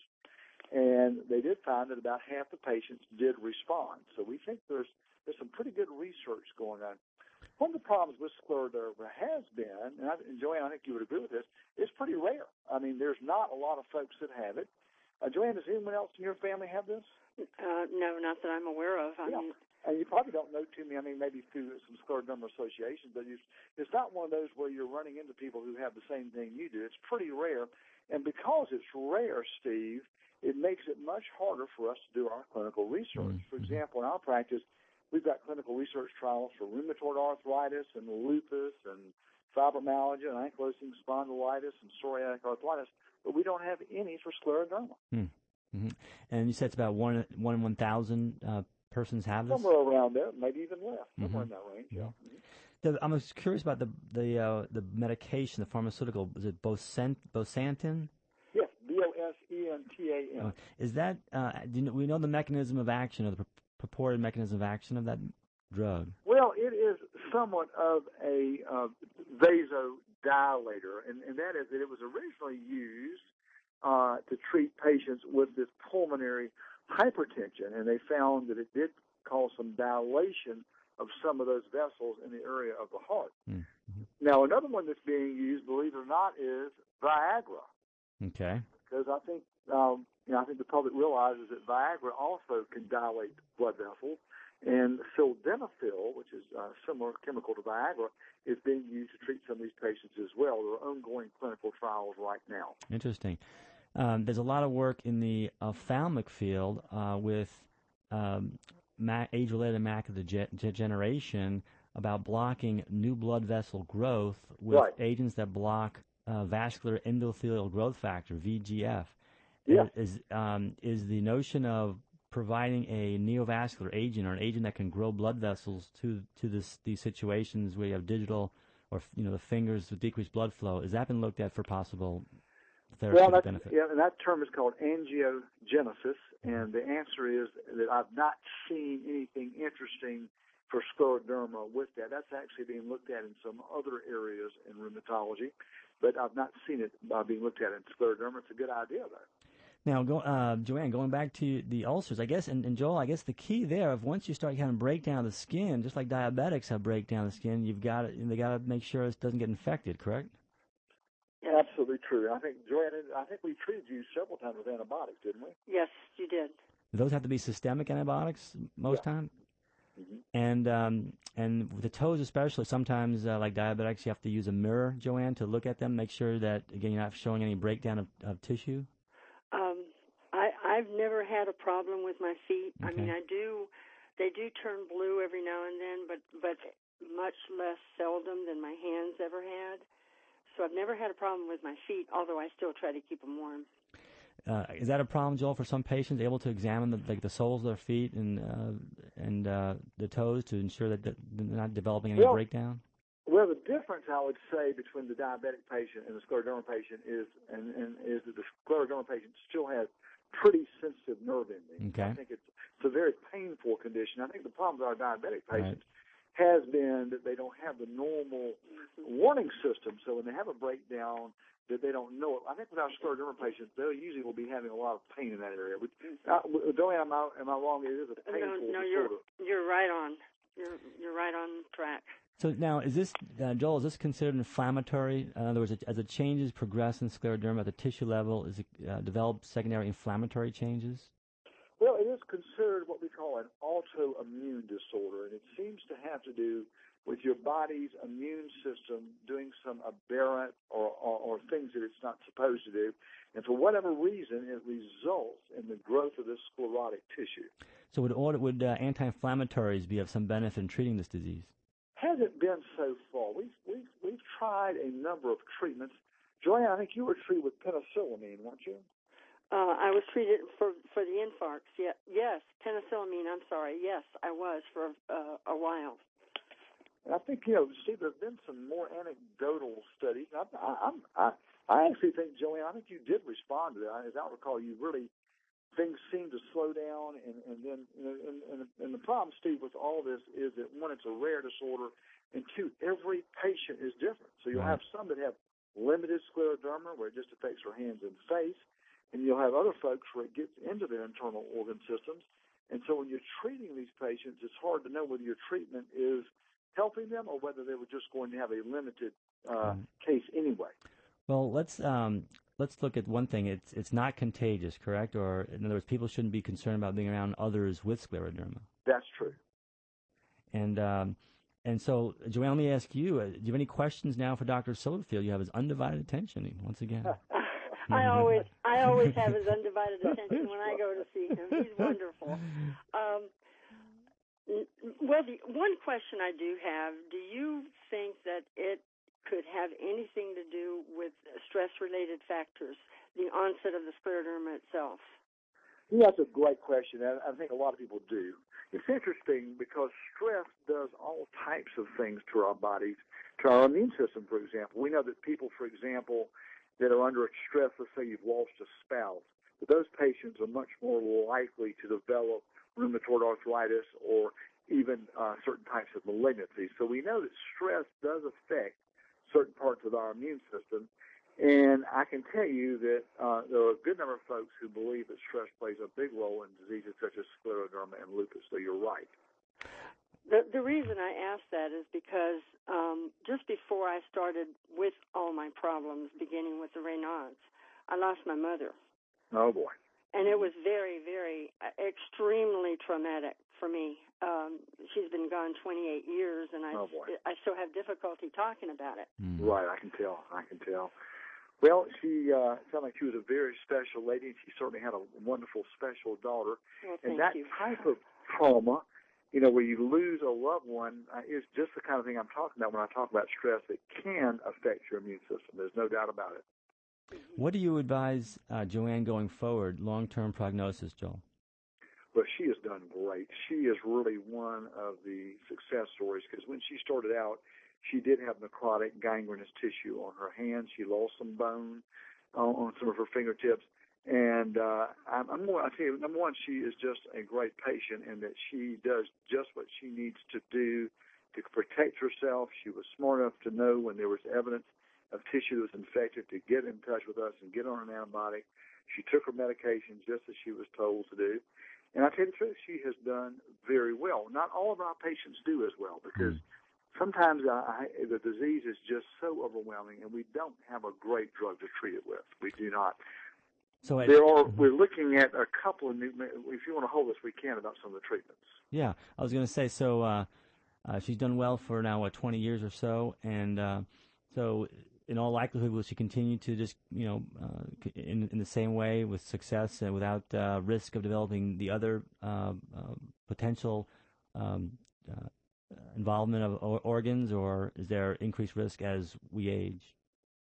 and they did find that about half the patients did respond. So we think there's there's some pretty good research going on. One of the problems with scleroderma has been, and, I, and Joanne, I think you would agree with this, it's pretty rare. I mean, there's not a lot of folks that have it. Uh, Joanne, does anyone else in your family have this? Uh, no, not that I'm aware of. I yeah. mean, and you probably don't know too many, I mean, maybe through some scleroderma associations, but it's, it's not one of those where you're running into people who have the same thing you do. It's pretty rare. And because it's rare, Steve, it makes it much harder for us to do our clinical research. Mm-hmm. For example, in our practice, we've got clinical research trials for rheumatoid arthritis and lupus and fibromyalgia and ankylosing spondylitis and psoriatic arthritis, but we don't have any for scleroderma. Mm-hmm. And you said it's about one one in one thousand uh, persons have this? Somewhere around there, maybe even less, somewhere mm-hmm. in that range, yeah. Mm-hmm. The, I'm curious about the the uh, the medication, the pharmaceutical. Is it Bosent, Bosantin? Yes, B O S E N T A N. Oh, is that, uh, do you know, we know the mechanism of action, or the purported mechanism of action of that drug? Well, it is somewhat of a uh, vasodilator, and, and that is that it was originally used uh, to treat patients with this pulmonary hypertension, and they found that it did cause some dilation of some of those vessels in the area of the heart. Mm-hmm. Now, another one that's being used, believe it or not, is Viagra. Okay. Because I think, um, you know, I think the public realizes that Viagra also can dilate blood vessels, and sildenafil, which is a similar chemical to Viagra, is being used to treat some of these patients as well. There are ongoing clinical trials right now. Interesting. Um, there's a lot of work in the ophthalmic field uh, with um, ma- age-related macular de- degeneration about blocking new blood vessel growth with right. agents that block uh, vascular endothelial growth factor, V G F. Yeah. Is, um, is the notion of providing a neovascular agent, or an agent that can grow blood vessels to to this, these situations where you have digital, or you know, the fingers with decreased blood flow, has that been looked at for possible therapeutic well, benefit? Yeah, and that term is called angiogenesis, and the answer is that I've not seen anything interesting for scleroderma with that. That's actually being looked at in some other areas in rheumatology, but I've not seen it uh, being looked at in scleroderma. It's a good idea, though. Now, go, uh, Joanne, going back to the ulcers, I guess, and, and Joel, I guess the key there, of once you start kind of break down the skin, just like diabetics have break down the skin, you've got to, they got to make sure it doesn't get infected, correct? Yeah, absolutely true. I think, Joanne, I think we treated you several times with antibiotics, didn't we? Yes, you did. Do those have to be systemic antibiotics most yeah. times? Mm-hmm. And um, and with the toes especially, sometimes uh, like diabetics, you have to use a mirror, Joanne, to look at them, make sure that, again, you're not showing any breakdown of, of tissue? Um, I, I've never had a problem with my feet. Okay. I mean, I do, they do turn blue every now and then, but, but much less seldom than my hands ever had. So I've never had a problem with my feet, although I still try to keep them warm. Uh, is that a problem, Joel, for some patients, able to examine the, like the soles of their feet and uh, and uh, the toes to ensure that they're not developing any Well, breakdown? Well, the difference I would say between the diabetic patient and the scleroderma patient is, and, and is that the scleroderma patient still has pretty sensitive nerve endings. Okay. I think it's, it's a very painful condition. I think the problem with our diabetic patients Right. has been that they don't have the normal warning system. So when they have a breakdown, that they don't know it. I think with our scleroderma patients, they usually will be having a lot of pain in that area. But, uh, Joanne, am I, am I wrong? It is a painful No, no, disorder. you're you're right on. You're you're right on track. So now, is this, uh, Joel, is this considered inflammatory? Uh, in other words, it, as the changes progress in scleroderma at the tissue level, is it uh, developed secondary inflammatory changes? Well, it is considered what we call an autoimmune disorder, and it seems to have to do with your body's immune system doing some aberrant or, or, or things that it's not supposed to do. And for whatever reason, it results in the growth of this sclerotic tissue. So would, order, would uh, anti-inflammatories be of some benefit in treating this disease? Hasn't been so far. We've, we've, we've tried a number of treatments. Joanne, I think you were treated with penicillamine, weren't you? Uh, I was treated for for the infarcts. Yeah, yes, penicillamine. I'm sorry. Yes, I was for uh, a while. I think, you know, Steve, there's been some more anecdotal studies. I, I, I, I actually think, Joanne, I think you did respond to that. As I recall, you really, things seem to slow down. And, and then, you know, and, and, and the problem, Steve, with all this is that, one, it's a rare disorder, and two, every patient is different. So you'll have some that have limited scleroderma, where it just affects their hands and face, and you'll have other folks where it gets into their internal organ systems. And so when you're treating these patients, it's hard to know whether your treatment is helping them or whether they were just going to have a limited uh, case anyway. Well, let's um, let's look at one thing. It's it's not contagious, correct? Or in other words, people shouldn't be concerned about being around others with scleroderma. That's true. And um, and so, Joanne, let me ask you: uh, do you have any questions now for Doctor Silverfield? You have his undivided attention once again. I always I always have his undivided attention when I go to see him. He's wonderful. Um, well, the one question I do have: do you think that it could have anything to do with stress-related factors, the onset of the scleroderma itself? Yeah, that's a great question, and I think a lot of people do. It's interesting because stress does all types of things to our bodies, to our immune system, for example. We know that people, for example, that are under stress, let's say you've lost a spouse, but those patients are much more likely to develop rheumatoid arthritis or even uh, certain types of malignancies. So we know that stress does affect certain parts of our immune system. And I can tell you that uh, there are a good number of folks who believe that stress plays a big role in diseases such as scleroderma and lupus. So you're right. The the reason I ask that is because um, just before I started with all my problems, beginning with the Raynaud's, I lost my mother. Oh, boy. And it was very, very, uh, extremely traumatic for me. Um, she's been gone twenty-eight years, and I, oh, boy. I still have difficulty talking about it. Mm. Right, I can tell. I can tell. Well, she uh, sounded like she was a very special lady, and she certainly had a wonderful, special daughter. Well, and thank that you. type of trauma, you know, where you lose a loved one, uh, is just the kind of thing I'm talking about when I talk about stress. It can affect your immune system. There's no doubt about it. What do you advise uh, Joanne going forward, long-term prognosis, Joel? Well, she has done great. She is really one of the success stories because when she started out, she did have necrotic gangrenous tissue on her hands. She lost some bone on, on some of her fingertips. And uh, I'm, I'm more, I tell you, number one, she is just a great patient in that she does just what she needs to do to protect herself. She was smart enough to know when there was evidence of tissue that was infected to get in touch with us and get on an antibiotic. She took her medication just as she was told to do. And I tell you the truth, she has done very well. Not all of our patients do as well because mm. sometimes I, the disease is just so overwhelming, and we don't have a great drug to treat it with. We do not. So I, there are. Mm-hmm. We're looking at a couple of new. If you want to hold us, we can about some of the treatments. Yeah, I was going to say. So uh, uh, she's done well for now, what, twenty years or so, and uh, so in all likelihood, will she continue to just, you know, uh, in in the same way with success and without uh, risk of developing the other uh, uh, potential um, uh, involvement of organs, or is there increased risk as we age?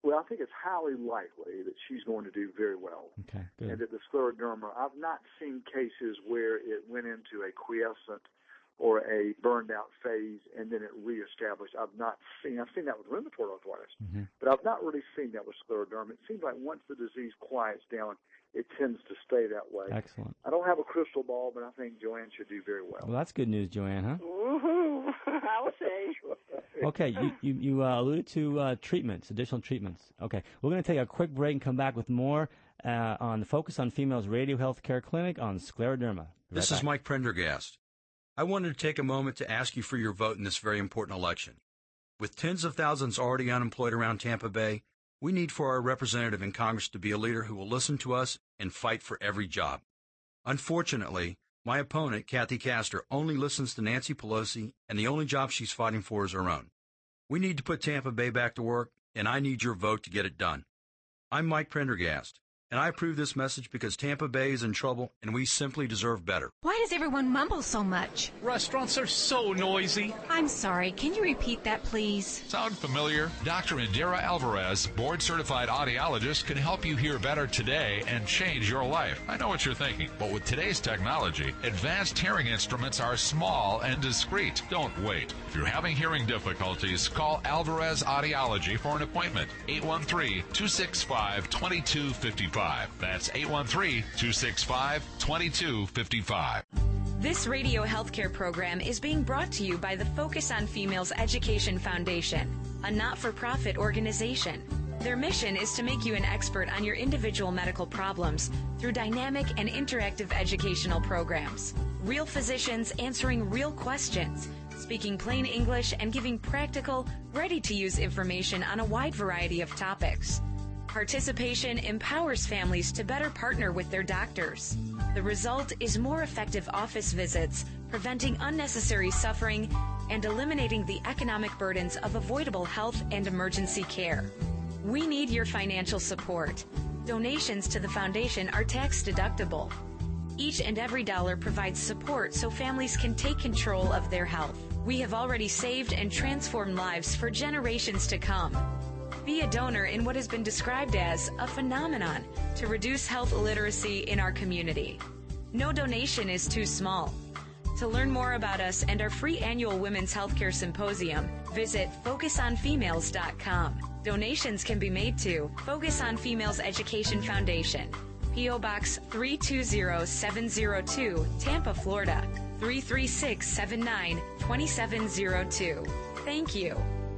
Well, I think it's highly likely that she's going to do very well. Okay, good. And that the scleroderma, I've not seen cases where it went into a quiescent or a burned out phase and then it reestablished. I've not seen, I've seen that with rheumatoid arthritis, mm-hmm. but I've not really seen that with scleroderma. It seems like once the disease quiets down, it tends to stay that way. Excellent. I don't have a crystal ball, but I think Joanne should do very well. Well, that's good news, Joanne, huh? Woohoo! I would say. Okay, you, you, you uh, alluded to uh, treatments, additional treatments. Okay, we're going to take a quick break and come back with more uh, on the Focus on Females Radio Health Care Clinic on scleroderma. Right this back. is Mike Prendergast. I wanted to take a moment to ask you for your vote in this very important election. With tens of thousands already unemployed around Tampa Bay, we need for our representative in Congress to be a leader who will listen to us and fight for every job. Unfortunately, my opponent, Kathy Castor, only listens to Nancy Pelosi, and the only job she's fighting for is her own. We need to put Tampa Bay back to work, and I need your vote to get it done. I'm Mike Prendergast, and I approve this message because Tampa Bay is in trouble, and we simply deserve better. Why does everyone mumble so much? Restaurants are so noisy. I'm sorry. Can you repeat that, please? Sound familiar? Doctor Indira Alvarez, board-certified audiologist, can help you hear better today and change your life. I know what you're thinking, but with today's technology, advanced hearing instruments are small and discreet. Don't wait. If you're having hearing difficulties, call Alvarez Audiology for an appointment. eight one three, two six five, two two five five. That's eight one three, two six five, two two five five. This radio healthcare program is being brought to you by the Focus on Females Education Foundation, a not-for-profit organization. Their mission is to make you an expert on your individual medical problems through dynamic and interactive educational programs. Real physicians answering real questions, speaking plain English, and giving practical, ready-to-use information on a wide variety of topics. Participation empowers families to better partner with their doctors. The result is more effective office visits, preventing unnecessary suffering, and eliminating the economic burdens of avoidable health and emergency care. We need your financial support. Donations to the foundation are tax deductible. Each and every dollar provides support so families can take control of their health. We have already saved and transformed lives for generations to come. Be a donor in what has been described as a phenomenon to reduce health illiteracy in our community. No donation is too small. To learn more about us and our free annual Women's Healthcare Symposium, visit focus on females dot com. Donations can be made to Focus on Females Education Foundation, P O Box three two zero seven zero two, Tampa, Florida, three three six seven nine, two seven zero two. Thank you.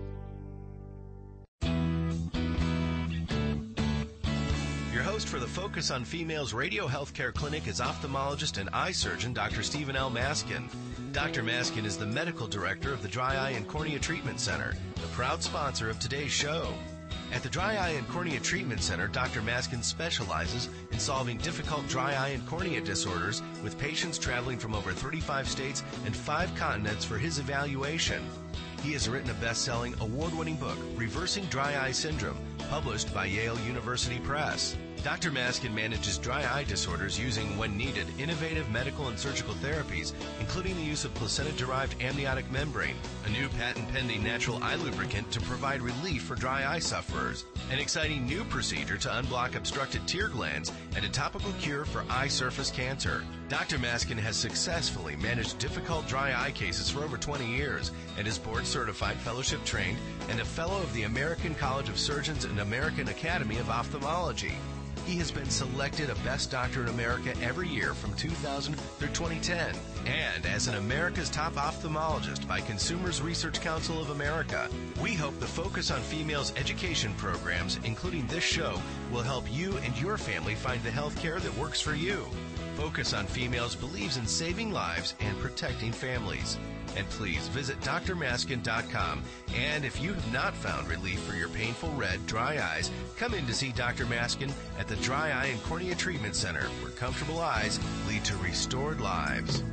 Your host for the Focus on Females Radio Healthcare Clinic is ophthalmologist and eye surgeon Doctor Stephen L. Maskin. Doctor Maskin is the medical director of the Dry Eye and Cornea Treatment Center, the proud sponsor of today's show. At the Dry Eye and Cornea Treatment Center, Doctor Maskin specializes in solving difficult dry eye and cornea disorders with patients traveling from over thirty-five states and five continents for his evaluation. He has written a best-selling, award-winning book, Reversing Dry Eye Syndrome, published by Yale University Press. Doctor Maskin manages dry eye disorders using, when needed, innovative medical and surgical therapies, including the use of placenta-derived amniotic membrane, a new patent-pending natural eye lubricant to provide relief for dry eye sufferers, an exciting new procedure to unblock obstructed tear glands, and a topical cure for eye surface cancer. Doctor Maskin has successfully managed difficult dry eye cases for over twenty years and is board-certified, fellowship-trained, and a fellow of the American College of Surgeons and American Academy of Ophthalmology. He has been selected a Best Doctor in America every year from two thousand through twenty ten, and as an America's Top Ophthalmologist by Consumers Research Council of America. We hope the Focus on Females education programs, including this show, will help you and your family find the health care that works for you. Focus on Females believes in saving lives and protecting families. And please visit D R maskin dot com. And if you have not found relief for your painful red, dry eyes, come in to see Doctor Maskin at the Dry Eye and Cornea Treatment Center, where comfortable eyes lead to restored lives.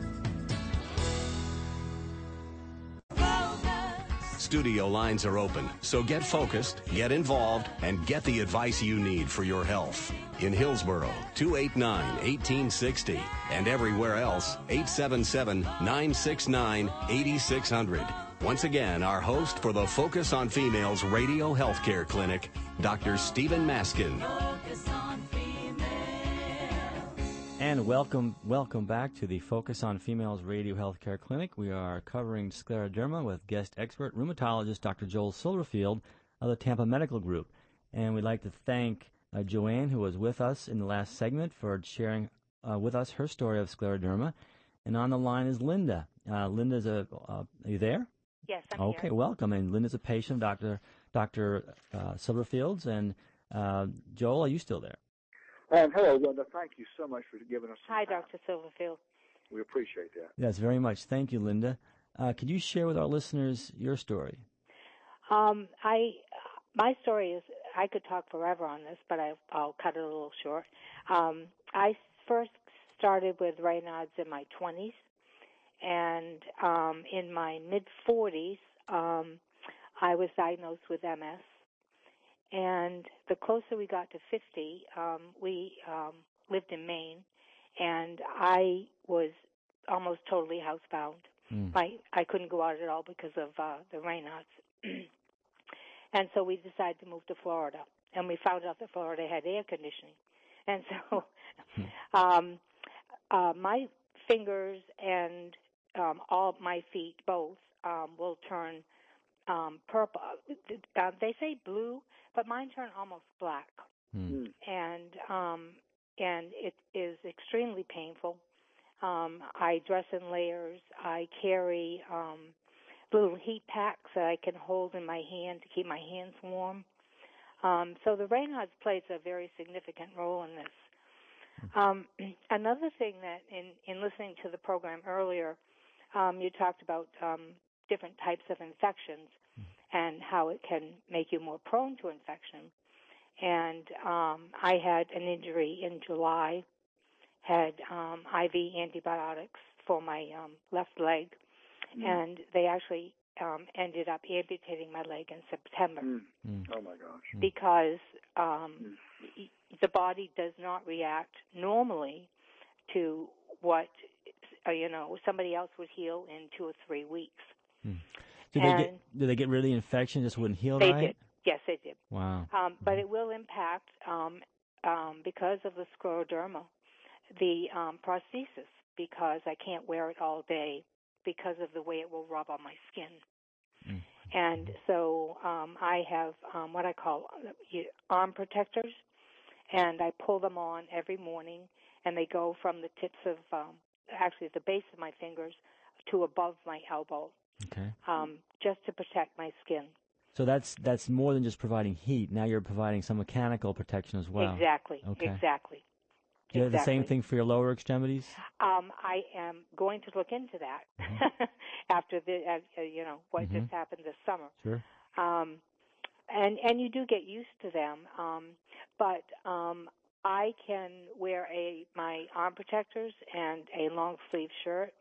Studio lines are open, so get focused, get involved, and get the advice you need for your health. In Hillsborough, two eight nine, one eight six zero, and everywhere else, eight seven seven, nine six nine, eight six zero zero. Once again, our host for the Focus on Females Radio Healthcare Clinic, Doctor Stephen Maskin. And welcome, welcome back to the Focus on Females Radio Healthcare Clinic. We are covering scleroderma with guest expert rheumatologist Doctor Joel Silverfield of the Tampa Medical Group. And we'd like to thank uh, Joanne, who was with us in the last segment, for sharing uh, with us her story of scleroderma. And on the line is Linda. Uh, Linda's a, uh, are you there? Yes, I'm okay, here. welcome. And Linda's a patient of Doctor Doctor Uh, Silverfield's. And uh, Joel, are you still there? Um, hello, Linda. Thank you so much for giving us some Hi, time. Doctor Silverfield. We appreciate that. Yes, very much. Thank you, Linda. Uh, could you share with our listeners your story? Um, I my story is I could talk forever on this, but I, I'll cut it a little short. Um, I first started with Raynaud's in my twenties, and um, in my mid forties, um, I was diagnosed with M S. And the closer we got to fifty, um, we um, lived in Maine, and I was almost totally housebound. Mm. I I couldn't go out at all because of uh, the Raynaud's. And so we decided to move to Florida, and we found out that Florida had air conditioning. And so um, uh, my fingers and um, all my feet, both, um, will turn um, purple. Uh, they say blue, but mine turn almost black. Mm. And um, and it is extremely painful. Um, I dress in layers. I carry um, little heat packs that I can hold in my hand to keep my hands warm. Um, so the Raynaud's plays a very significant role in this. Um, another thing that in, in listening to the program earlier, um, you talked about um, different types of infections and how it can make you more prone to infection. And um, I had an injury in July, had um, I V antibiotics for my um, left leg, mm. and they actually um, ended up amputating my leg in September. Mm. Mm. Oh, my gosh. Because um, mm. the body does not react normally to what, uh, you know, somebody else would heal in two or three weeks. Mm. Did they get did they get rid of the infection? Just wouldn't heal they right? They did. Yes, they did. Wow. Um, but it will impact um, um, because of the scleroderma, the um, prosthesis, because I can't wear it all day because of the way it will rub on my skin. Mm. And so um, I have um, what I call arm protectors, and I pull them on every morning, and they go from the tips of um, actually the base of my fingers to above my elbow. Okay. Um, just to protect my skin. So that's that's more than just providing heat. Now you're providing some mechanical protection as well. Exactly. Okay. Exactly. Do you have exactly. the same thing for your lower extremities? Um, I am going to look into that mm-hmm. after the uh, you know what mm-hmm. just happened this summer. Sure. Um, and and you do get used to them, um, but um, I can wear a my arm protectors and a long sleeve shirt.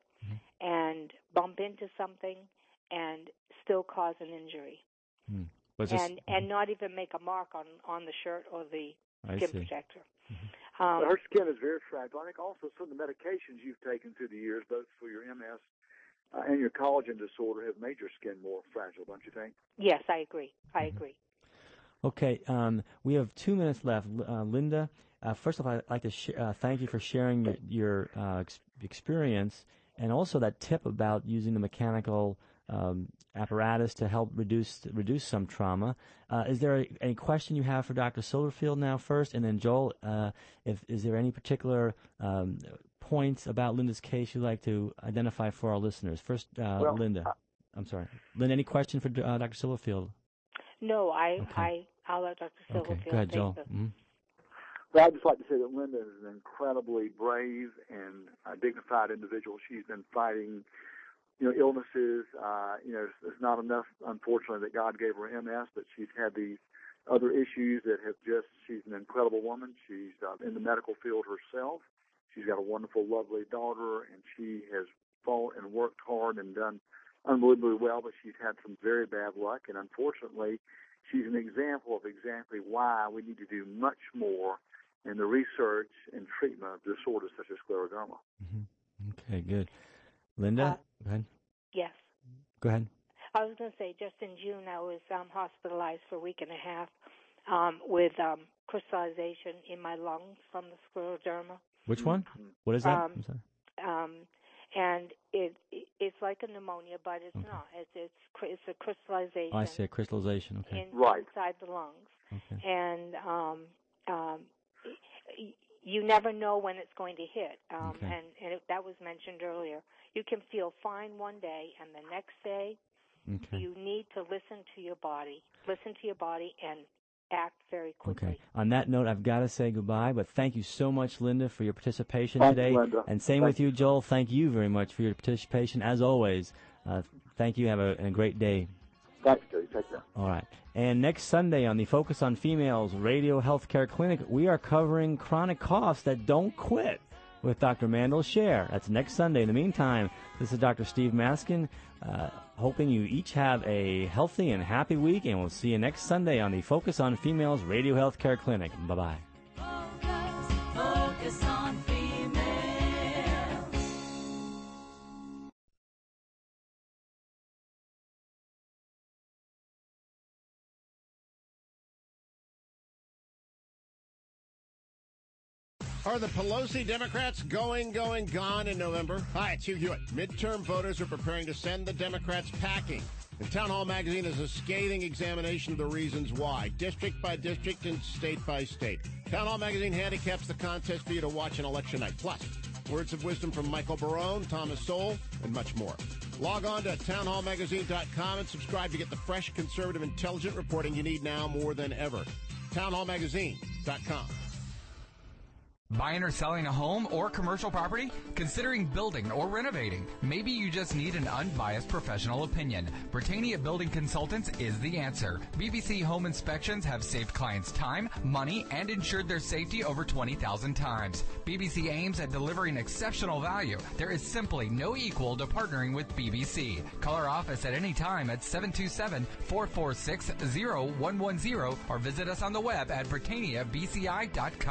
And bump into something and still cause an injury. Hmm. And just, and not even make a mark on, on the shirt or the I skin see. protector. Mm-hmm. Um, her skin is very fragile. I think also some of the medications you've taken through the years, both for your M S uh, and your collagen disorder, have made your skin more fragile, don't you think? Yes, I agree. I mm-hmm. agree. Okay, um, we have two minutes left. Uh, Linda, uh, first of all, I'd like to sh- uh, thank you for sharing your, your uh, ex- experience. And also that tip about using the mechanical um, apparatus to help reduce reduce some trauma. Uh, is there a, any question you have for Doctor Silverfield now first? And then Joel, uh, if, is there any particular um, points about Linda's case you'd like to identify for our listeners? First, uh, well, Linda. Uh, I'm sorry. Linda, any question for uh, Doctor Silverfield? No, I, okay. I, I'll let Doctor Silverfield Okay, go ahead, Joel. Mm-hmm. Well, I'd just like to say that Linda is an incredibly brave and uh, dignified individual. She's been fighting, you know, illnesses. Uh, you know, it's, it's not enough, unfortunately, that God gave her M S, but she's had these other issues that have just, she's an incredible woman. She's uh, in the medical field herself. She's got a wonderful, lovely daughter, and she has fought and worked hard and done unbelievably well, but she's had some very bad luck, and unfortunately, she's an example of exactly why we need to do much more in the research and treatment of disorders such as scleroderma. Mm-hmm. Okay, good. Linda, uh, go ahead. Yes. Go ahead. I was going to say, just in June, I was um, hospitalized for a week and a half um, with um, crystallization in my lungs from the scleroderma. Which one? What is that? Um, I'm sorry. Um, and it, it it's like a pneumonia, but it's Okay. not. It's it's cr- it's a crystallization. Oh, I see a crystallization. Okay. in, inside the lungs, Okay. and um, um, y- you never know when it's going to hit. Um, Okay. And and it, that was mentioned earlier. You can feel fine one day, and the next day, Okay. you need to listen to your body. Listen to your body and act very quickly. Okay. On that note, I've got to say goodbye, but thank you so much, Linda, for your participation Thanks, today. Linda. And same Thank with you, Joel. Thank you very much for your participation, as always. Uh, thank you. Have a, a great day. Thanks, Jay. Take care. All right. And next Sunday on the Focus on Females Radio Healthcare Clinic, we are covering chronic coughs that don't quit with Doctor Mandel Scher. That's next Sunday. In the meantime, this is Doctor Steve Maskin, uh, hoping you each have a healthy and happy week, and we'll see you next Sunday on the Focus on Females Radio Healthcare Clinic. Bye-bye. Focus on females. Are the Pelosi Democrats going, going, gone in November? Hi, it's Hugh Hewitt. Midterm voters are preparing to send the Democrats packing. And Town Hall Magazine is a scathing examination of the reasons why, district by district and state by state. Town Hall Magazine handicaps the contest for you to watch on election night. Plus, words of wisdom from Michael Barone, Thomas Sowell, and much more. Log on to town hall magazine dot com and subscribe to get the fresh, conservative, intelligent reporting you need now more than ever. town hall magazine dot com. Buying or selling a home or commercial property? Considering building or renovating? Maybe you just need an unbiased professional opinion. Britannia Building Consultants is the answer. B B C Home Inspections have saved clients time, money, and ensured their safety over twenty thousand times. B B C aims at delivering exceptional value. There is simply no equal to partnering with B B C. Call our office at any time at seven two seven, four four six, zero one one zero or visit us on the web at britannia b c i dot com.